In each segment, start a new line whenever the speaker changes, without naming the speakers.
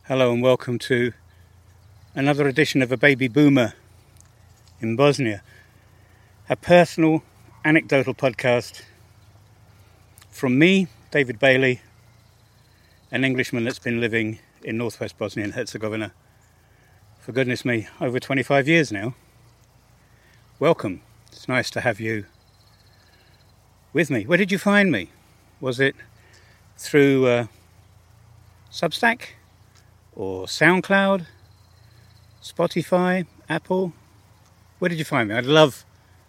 Hello and welcome to another edition of A Baby Boomer in Bosnia, a personal, anecdotal podcast from me, David Bailey, an Englishman that's been living in northwest Bosnia and Herzegovina for goodness me, over 25 years now. Welcome. It's nice to have you with me. Where did you find me? Was it through Substack? Or SoundCloud, Spotify, Apple? Where did you find me? I'd love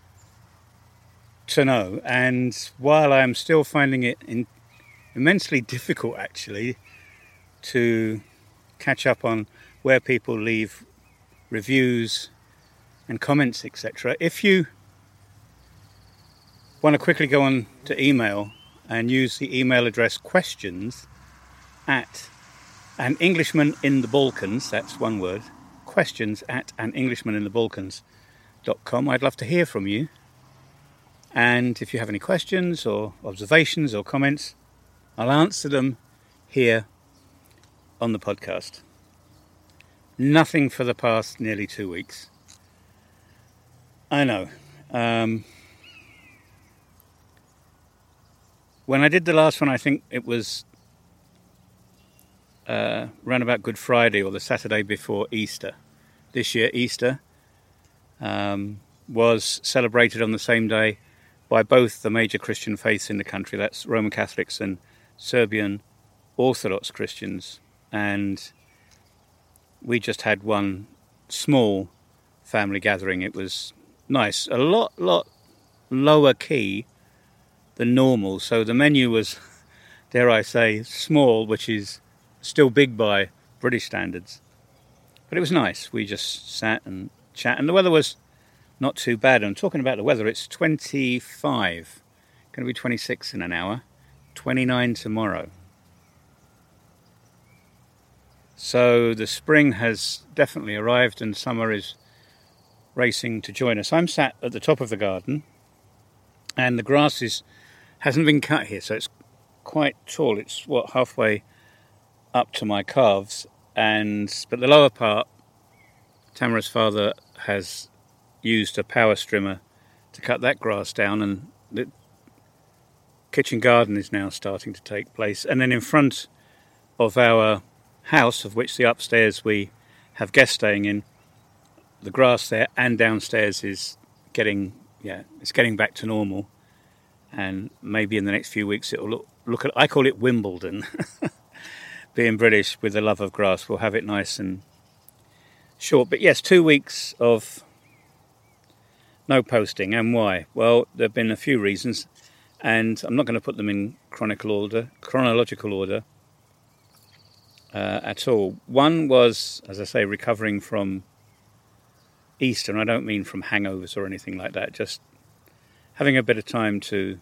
to know. And while I am still finding it immensely difficult, actually, to catch up on where people leave reviews and comments, etc., if you want to quickly go on to email and use the email address questions at An Englishman in the Balkans, that's one word, questions at anenglishmaninthebalkans.com. I'd love to hear from you. And if you have any questions or observations or comments, I'll answer them here on the podcast. Nothing for the past nearly 2 weeks. I know. When I did the last one, I think it was round about Good Friday or the Saturday before Easter. This year, Easter was celebrated on the same day by both the major Christian faiths in the country. That's Roman Catholics and Serbian Orthodox Christians. And we just had one small family gathering. It was nice. A lot lower key than normal. So the menu was, dare I say, small, which is still big by British standards. But it was nice. We just sat and chat. And the weather was not too bad. I'm talking about the weather. It's 25. Going to be 26 in an hour. 29 tomorrow. So the spring has definitely arrived and summer is racing to join us. I'm sat at the top of the garden. And the grass hasn't been cut here. So it's quite tall. It's, halfway up to my calves, but the lower part, Tamara's father has used a power strimmer to cut that grass down, and the kitchen garden is now starting to take place. And then in front of our house, of which the upstairs we have guests staying in, the grass there and downstairs is getting back to normal, and maybe in the next few weeks it will look at, I call it Wimbledon. Being British with the love of grass, we'll have it nice and short. But yes, 2 weeks of no posting. And why? Well, there have been a few reasons, and I'm not going to put them in chronological order at all. One was, as I say, recovering from Easter, and I don't mean from hangovers or anything like that, just having a bit of time to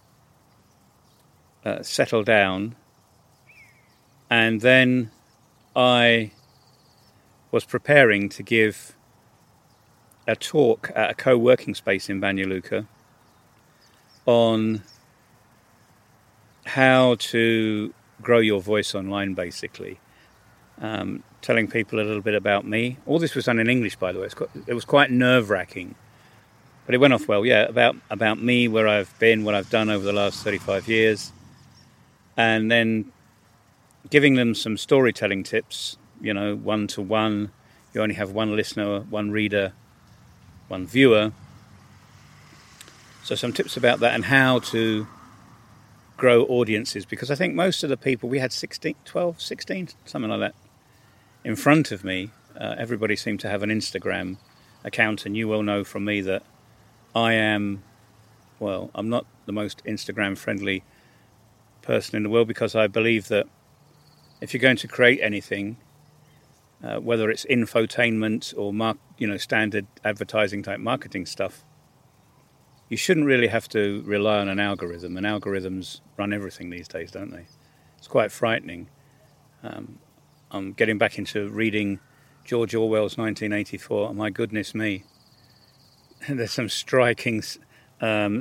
settle down. And then I was preparing to give a talk at a co-working space in Banja Luka on how to grow your voice online, basically. Telling people a little bit about me. All this was done in English, by the way. It was quite nerve-wracking. But it went off well, yeah, about me, where I've been, what I've done over the last 35 years. And then giving them some storytelling tips, one-to-one. You only have one listener, one reader, one viewer. So some tips about that and how to grow audiences. Because I think most of the people, we had 16, something like that, in front of me. Everybody seemed to have an Instagram account. And you will know from me that I'm not the most Instagram-friendly person in the world, because I believe that if you're going to create anything, whether it's infotainment or standard advertising type marketing stuff, you shouldn't really have to rely on an algorithm. And algorithms run everything these days, don't they? It's quite frightening. I'm getting back into reading George Orwell's 1984. My goodness me. There's some striking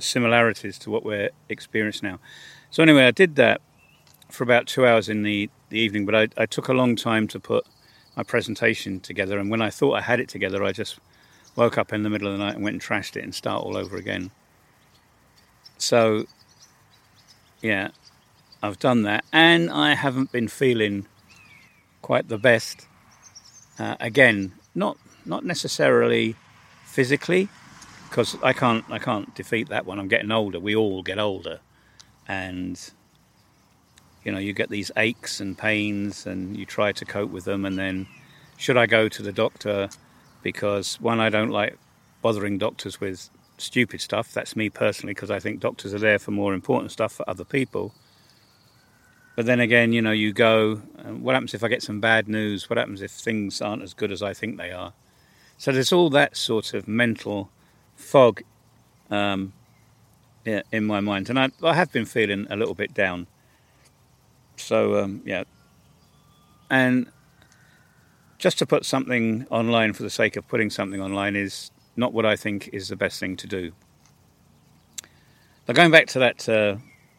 similarities to what we're experiencing now. So anyway, I did that for about 2 hours in the the evening, but I took a long time to put my presentation together, and when I thought I had it together, I just woke up in the middle of the night and went and trashed it and start all over again. So, yeah, I've done that, and I haven't been feeling quite the best. Again, not necessarily physically, because I can't defeat that one. I'm getting older. We all get older, and you get these aches and pains, and you try to cope with them. And then, should I go to the doctor? Because one, I don't like bothering doctors with stupid stuff. That's me personally, because I think doctors are there for more important stuff for other people. But then again, you go, what happens if I get some bad news? What happens if things aren't as good as I think they are? So there's all that sort of mental fog in my mind. And I have been feeling a little bit down. So, And just to put something online for the sake of putting something online is not what I think is the best thing to do. But going back to that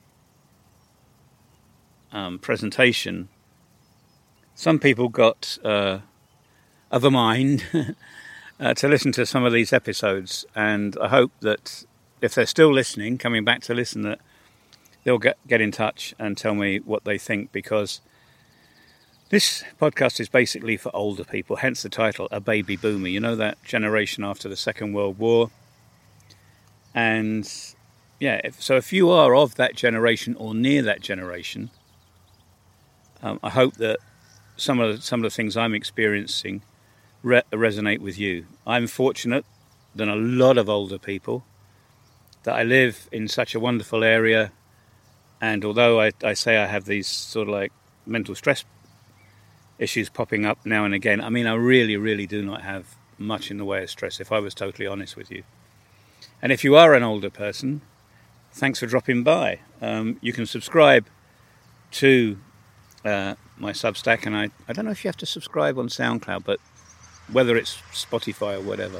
presentation, some people got of a mind to listen to some of these episodes, and I hope that if they're still listening, coming back to listen, that they'll get in touch and tell me what they think, because this podcast is basically for older people, hence the title, A Baby Boomer. That generation after the Second World War. And if you are of that generation or near that generation, I hope that some of the things I'm experiencing resonate with you. I'm fortunate than a lot of older people that I live in such a wonderful area, and although I say I have these sort of like mental stress issues popping up now and again, I mean, I really, really do not have much in the way of stress, if I was totally honest with you. And if you are an older person, thanks for dropping by. You can subscribe to my Substack, and I don't know if you have to subscribe on SoundCloud, but whether it's Spotify or whatever.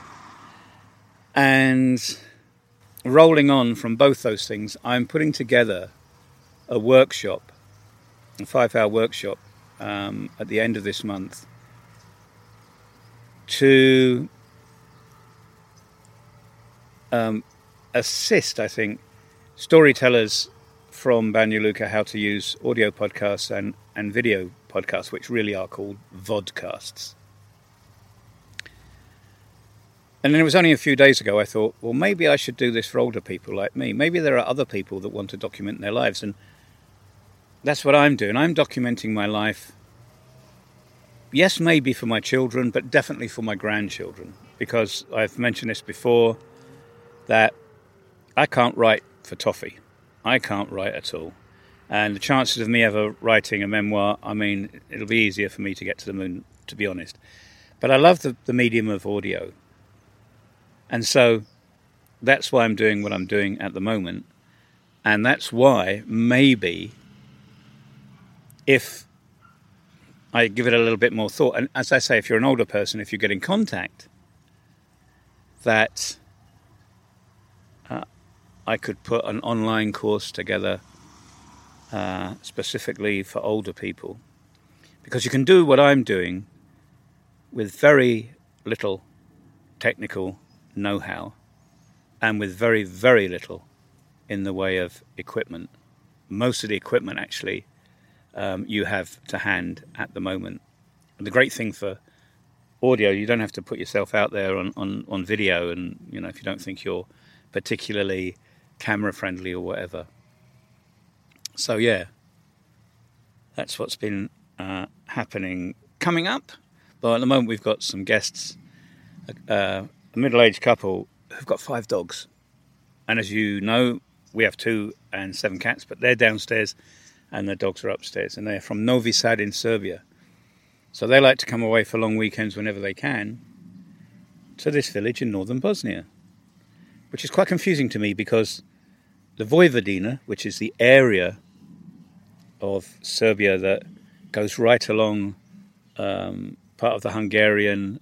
And rolling on from both those things, I'm putting together a workshop, a 5-hour workshop at the end of this month to assist, I think, storytellers from Banja how to use audio podcasts and video podcasts, which really are called vodcasts. And then it was only a few days ago I thought, well, maybe I should do this for older people like me. Maybe there are other people that want to document their lives, and that's what I'm doing. I'm documenting my life, yes, maybe for my children, but definitely for my grandchildren, because I've mentioned this before, that I can't write for toffee. I can't write at all. And the chances of me ever writing a memoir, I mean, it'll be easier for me to get to the moon, to be honest. But I love the medium of audio. And so that's why I'm doing what I'm doing at the moment. And that's why maybe if I give it a little bit more thought, and as I say, if you're an older person, if you get in contact, that I could put an online course together specifically for older people. Because you can do what I'm doing with very little technical know-how and with very, very little in the way of equipment. Most of the equipment actually you have to hand at the moment. And the great thing for audio, you don't have to put yourself out there on video, and if you don't think you're particularly camera friendly or whatever. So yeah, that's what's been happening. Coming up, well, at the moment we've got some guests, a middle-aged couple who've got 5 dogs, and as you know, we have 2 and 7 cats, but they're downstairs and the dogs are upstairs, and they're from Novi Sad in Serbia. So they like to come away for long weekends whenever they can to this village in northern Bosnia, which is quite confusing to me because the Vojvodina, which is the area of Serbia that goes right along part of the Hungarian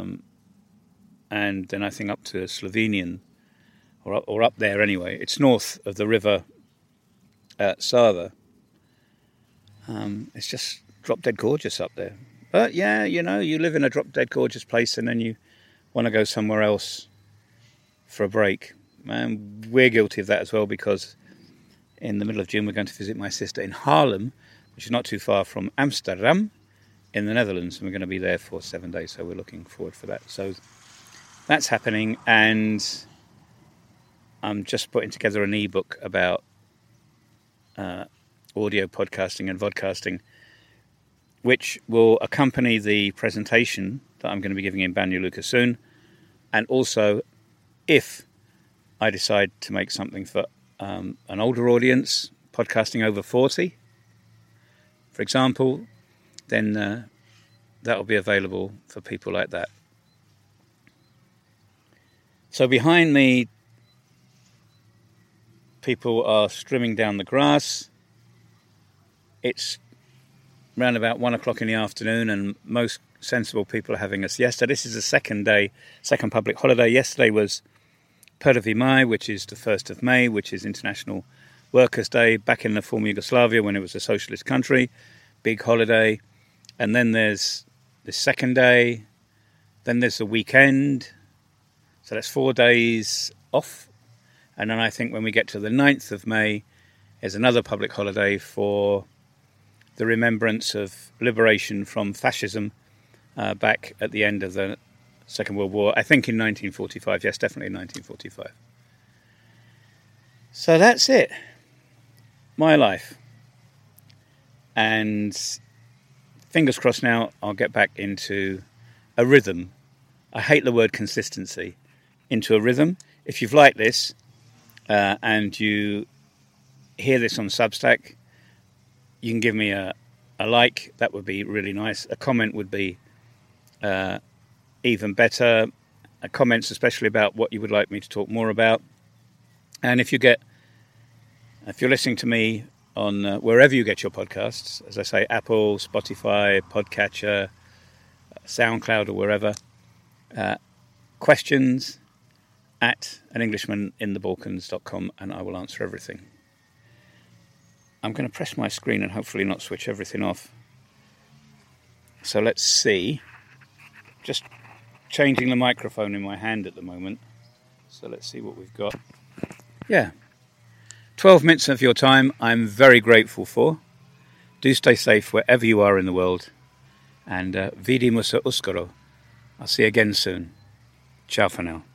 and then I think up to Slovenian, or up there anyway. It's north of the river Sava. It's just drop dead gorgeous up there. But yeah, you know, you live in a drop dead gorgeous place and then you want to go somewhere else for a break. And we're guilty of that as well, because in the middle of June we're going to visit my sister in Haarlem, which is not too far from Amsterdam in the Netherlands, and we're going to be there for 7 days, so we're looking forward for that. So that's happening, and I'm just putting together an ebook about audio podcasting and vodcasting, which will accompany the presentation that I'm going to be giving in Banja Luka soon, and also if I decide to make something for an older audience, podcasting over 40, for example, then that will be available for people like that. So behind me, people are streaming down the grass. It's around about 1 o'clock in the afternoon, and most sensible people are having a siesta. This is the second public holiday. Yesterday was Prvi Maj, which is the 1st of May, which is International Workers' Day, back in the former Yugoslavia when it was a socialist country. Big holiday. And then there's the second day. Then there's the weekend. So that's 4 days off. And then I think when we get to the 9th of May, there's another public holiday for the remembrance of liberation from fascism back at the end of the Second World War. I think in 1945. Yes, definitely in 1945. So that's it. My life. And fingers crossed now I'll get back into a rhythm. I hate the word consistency. Into a rhythm. If you've liked this and you hear this on Substack, you can give me a like. That would be really nice. A comment would be even better. Comments especially about what you would like me to talk more about. And if you're listening to me on wherever you get your podcasts, as I say, Apple, Spotify, Podcatcher, SoundCloud, or wherever, questions at anenglishmaninthebalkans.com, and I will answer everything. I'm going to press my screen and hopefully not switch everything off. So let's see. Just changing the microphone in my hand at the moment. So let's see what we've got. Yeah. 12 minutes of your time I'm very grateful for. Do stay safe wherever you are in the world. And vidimo se uskoro. I'll see you again soon. Ciao for now.